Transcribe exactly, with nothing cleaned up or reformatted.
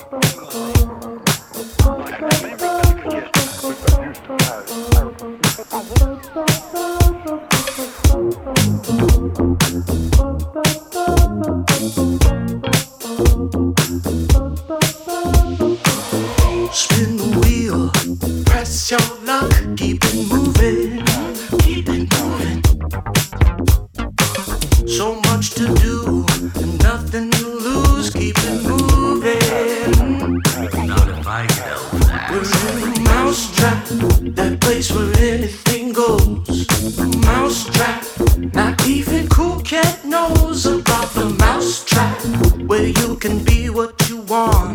Spin the wheel, press your luck, keep it moving, keep it moving. So much to do, and nothing to lose, keep it moving. Not if I can help that. We're in a mousetrap, that place where anything goes. A mousetrap, not even Cool Cat knows about the mousetrap, where you can be what you want.